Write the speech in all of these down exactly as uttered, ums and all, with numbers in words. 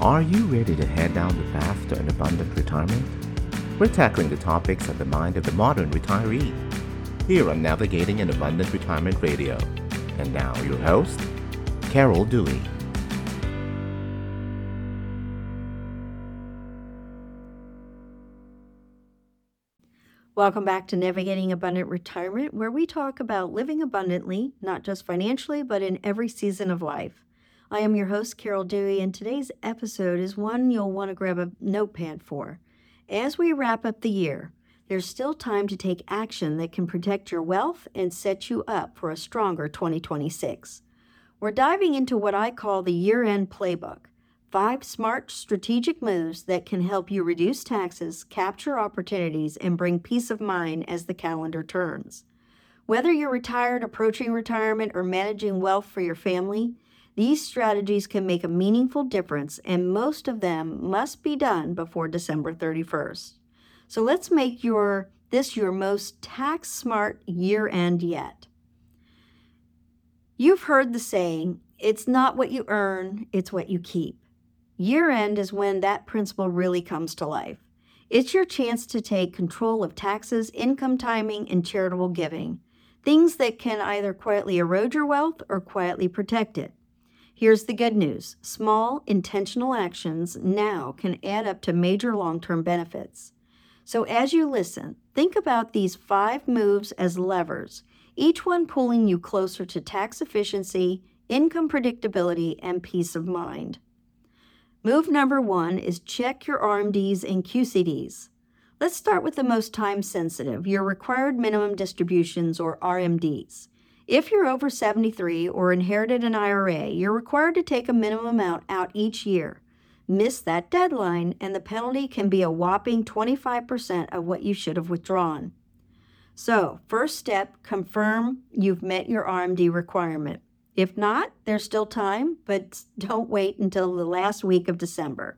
Are you ready to head down the path to an abundant retirement? We're tackling the topics of the mind of the modern retiree here on Navigating an Abundant Retirement Radio. And now your host, Carol Dewey. Welcome back to Navigating Abundant Retirement, where we talk about living abundantly, not just financially, but in every season of life. I am your host, Carol Dewey, and today's episode is one you'll want to grab a notepad for. As we wrap up the year, there's still time to take action that can protect your wealth and set you up for a stronger twenty twenty-six. We're diving into what I call the year-end playbook, five smart strategic moves that can help you reduce taxes, capture opportunities, and bring peace of mind as the calendar turns. Whether you're retired, approaching retirement, or managing wealth for your family, these strategies can make a meaningful difference, and most of them must be done before December thirty-first. So let's make your this your most tax-smart year-end yet. You've heard the saying, it's not what you earn, it's what you keep. Year-end is when that principle really comes to life. It's your chance to take control of taxes, income timing, and charitable giving, things that can either quietly erode your wealth or quietly protect it. Here's the good news. Small, intentional actions now can add up to major long-term benefits. So as you listen, think about these five moves as levers, each one pulling you closer to tax efficiency, income predictability, and peace of mind. Move number one is check your R M Ds and Q C Ds. Let's start with the most time-sensitive, your required minimum distributions, or R M Ds. If you're over seventy-three or inherited an I R A, you're required to take a minimum amount out each year. Miss that deadline, and the penalty can be a whopping twenty-five percent of what you should have withdrawn. So, first step, confirm you've met your R M D requirement. If not, there's still time, but don't wait until the last week of December.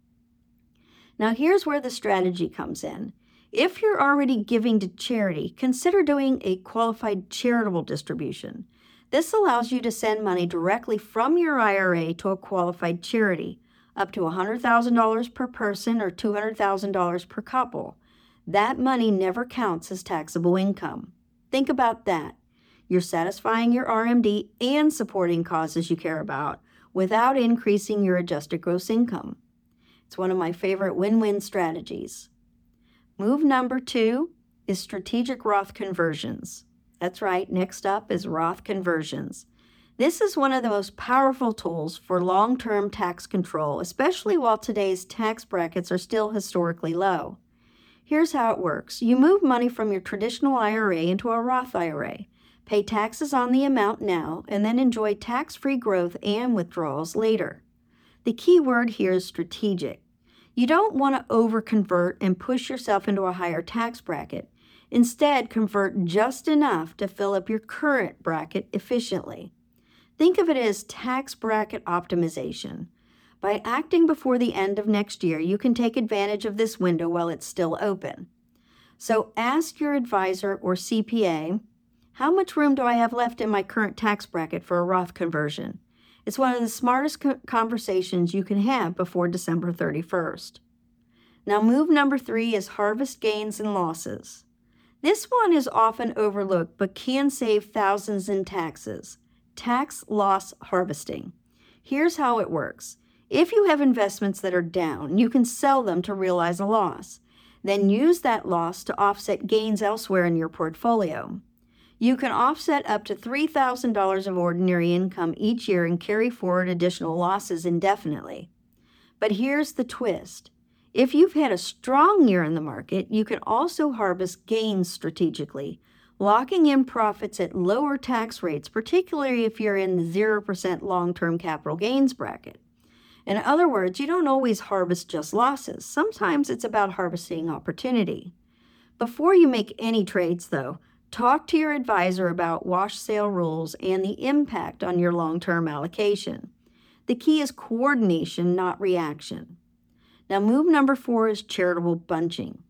Now, here's where the strategy comes in. If you're already giving to charity, consider doing a qualified charitable distribution. This allows you to send money directly from your I R A to a qualified charity, up to one hundred thousand dollars per person or two hundred thousand dollars per couple. That money never counts as taxable income. Think about that. You're satisfying your R M D and supporting causes you care about without increasing your adjusted gross income. It's one of my favorite win-win strategies. Move number two is strategic Roth conversions. That's right, next up is Roth conversions. This is one of the most powerful tools for long-term tax control, especially while today's tax brackets are still historically low. Here's how it works. You move money from your traditional I R A into a Roth I R A, pay taxes on the amount now, and then enjoy tax-free growth and withdrawals later. The key word here is strategic. You don't want to over-convert and push yourself into a higher tax bracket. Instead, convert just enough to fill up your current bracket efficiently. Think of it as tax bracket optimization. By acting before the end of next year, you can take advantage of this window while it's still open. So ask your advisor or C P A, how much room do I have left in my current tax bracket for a Roth conversion? It's one of the smartest conversations you can have before December thirty-first. Now, move number three is harvest gains and losses. This one is often overlooked but can save thousands in taxes. Tax loss harvesting. Here's how it works. If you have investments that are down, you can sell them to realize a loss. Then use that loss to offset gains elsewhere in your portfolio. You can offset up to three thousand dollars of ordinary income each year and carry forward additional losses indefinitely. But here's the twist. If you've had a strong year in the market, you can also harvest gains strategically, locking in profits at lower tax rates, particularly if you're in the zero percent long-term capital gains bracket. In other words, you don't always harvest just losses. Sometimes it's about harvesting opportunity. Before you make any trades, though, talk to your advisor about wash sale rules and the impact on your long-term allocation. The key is coordination, not reaction. Now, move number four is charitable bunching.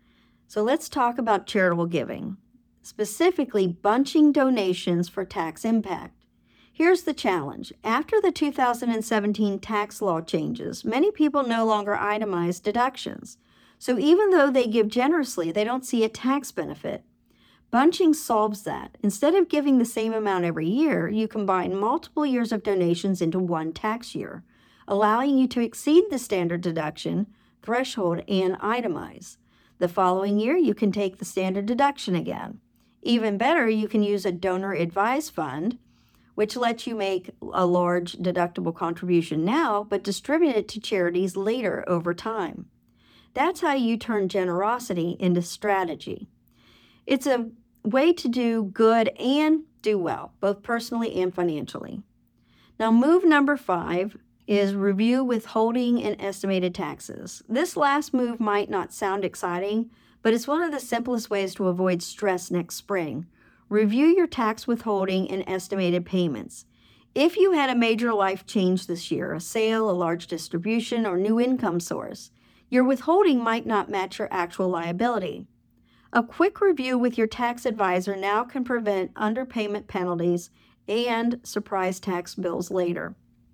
So let's talk about charitable giving, specifically bunching donations for tax impact. Here's the challenge. After the two thousand seventeen tax law changes, many people no longer itemize deductions. So even though they give generously, they don't see a tax benefit. Bunching solves that. Instead of giving the same amount every year, you combine multiple years of donations into one tax year, allowing you to exceed the standard deduction threshold and itemize. The following year, you can take the standard deduction again. Even better, you can use a donor advised fund, which lets you make a large deductible contribution now, but distribute it to charities later over time. That's how you turn generosity into strategy. It's a way to do good and do well, both personally and financially. Now, move number five is review withholding and estimated taxes. This last move might not sound exciting, but it's one of the simplest ways to avoid stress next spring. Review your tax withholding and estimated payments. If you had a major life change this year, a sale, a large distribution, or new income source, your withholding might not match your actual liability. A quick review with your tax advisor now can prevent underpayment penalties and surprise tax bills later.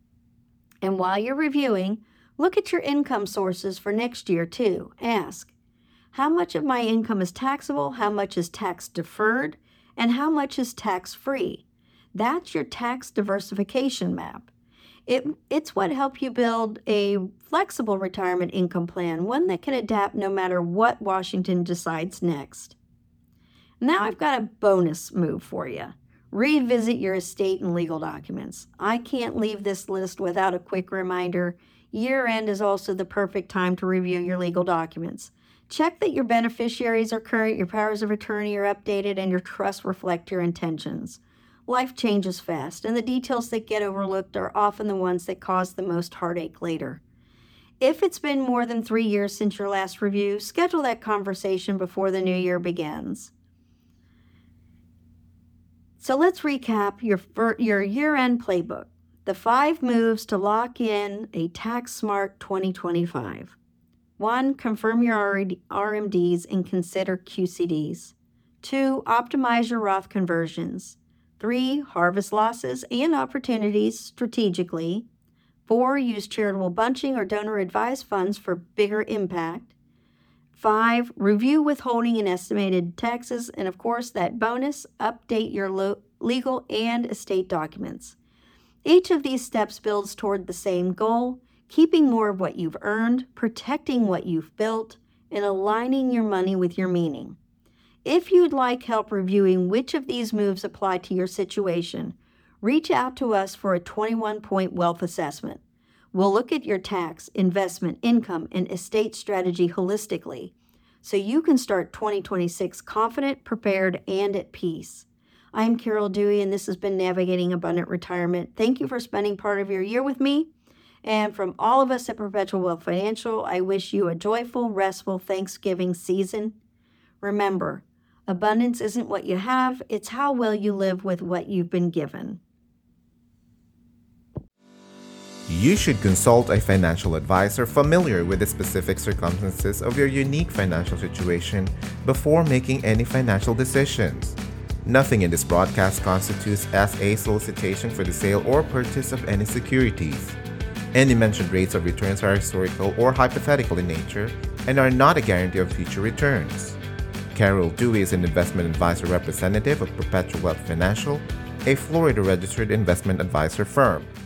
And while you're reviewing, look at your income sources for next year too. Ask, how much of my income is taxable, how much is tax deferred, and how much is tax-free? That's your tax diversification map. It, it's what helps you build a flexible retirement income plan, one that can adapt no matter what Washington decides next. Now I've got a bonus move for you. Revisit your estate and legal documents. I can't leave this list without a quick reminder. Year-end is also the perfect time to review your legal documents. Check that your beneficiaries are current, your powers of attorney are updated, and your trusts reflect your intentions. Life changes fast, and the details that get overlooked are often the ones that cause the most heartache later. If it's been more than three years since your last review, schedule that conversation before the new year begins. So let's recap your, your year-end playbook. The five moves to lock in a tax-smart twenty twenty-five. One, confirm your R M Ds and consider Q C Ds. Two, optimize your Roth conversions. Three, harvest losses and opportunities strategically. Four, use charitable bunching or donor advised funds for bigger impact. Five, review withholding and estimated taxes. And of course, that bonus, update your lo- legal and estate documents. Each of these steps builds toward the same goal, keeping more of what you've earned, protecting what you've built, and aligning your money with your meaning. If you'd like help reviewing which of these moves apply to your situation, reach out to us for a twenty-one point wealth assessment. We'll look at your tax, investment, income, and estate strategy holistically, so you can start twenty twenty-six confident, prepared, and at peace. I'm Carol Dewey, and this has been Navigating Abundant Retirement. Thank you for spending part of your year with me. And from all of us at Perpetual Wealth Financial, I wish you a joyful, restful Thanksgiving season. Remember, abundance isn't what you have, it's how well you live with what you've been given. You should consult a financial advisor familiar with the specific circumstances of your unique financial situation before making any financial decisions. Nothing in this broadcast constitutes as a solicitation for the sale or purchase of any securities. Any mentioned rates of returns are historical or hypothetical in nature and are not a guarantee of future returns. Carol Dewey is an investment advisor representative of Perpetual Wealth Financial, a Florida-registered investment advisor firm.